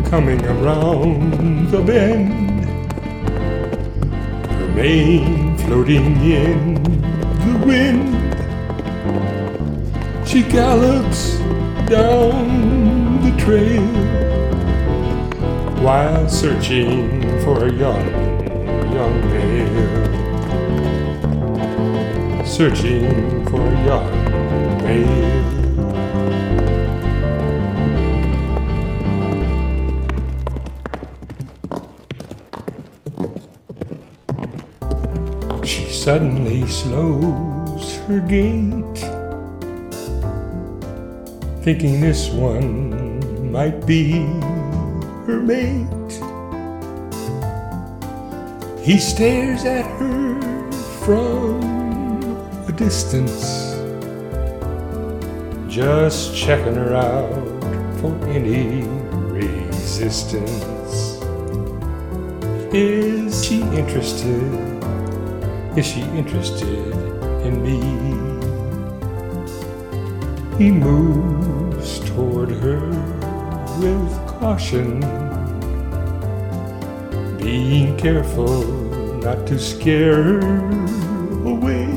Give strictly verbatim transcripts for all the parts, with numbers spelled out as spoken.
coming around the bend, her mane floating in the wind. She gallops down the trail while searching for a young, young male. Searching for a young male. She suddenly slows her gait, thinking this one might be her mate. He stares at her from a distance, just checking her out for any resistance. Is she interested? Is she interested in me? He moves toward her with caution, being careful not to scare her away.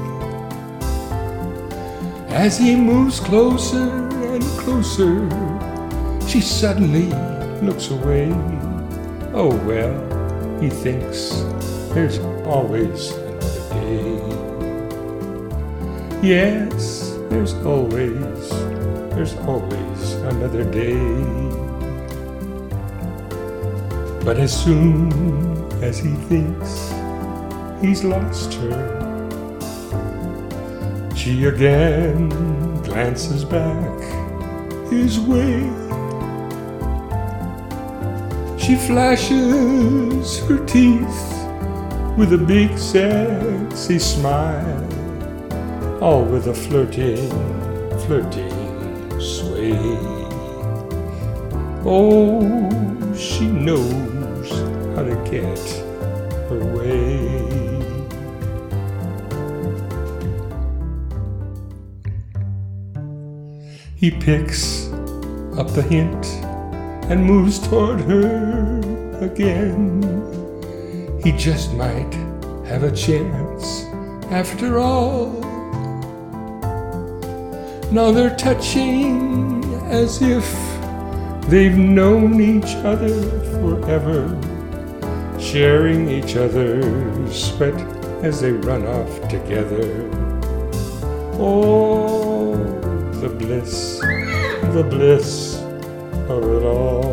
As he moves closer and closer, she suddenly looks away. Oh well, he thinks, there's always another day. Yes, there's always, there's always another day. But as soon as he thinks he's lost her, she again glances back his way. She flashes her teeth with a big sexy smile, all with a flirting, flirting sway. Oh, she knows how to get her way. He picks up the hint and moves toward her again. He just might have a chance after all. Now they're touching as if they've known each other forever, sharing each other's sweat as they run off together. Oh, the bliss, the bliss of it all.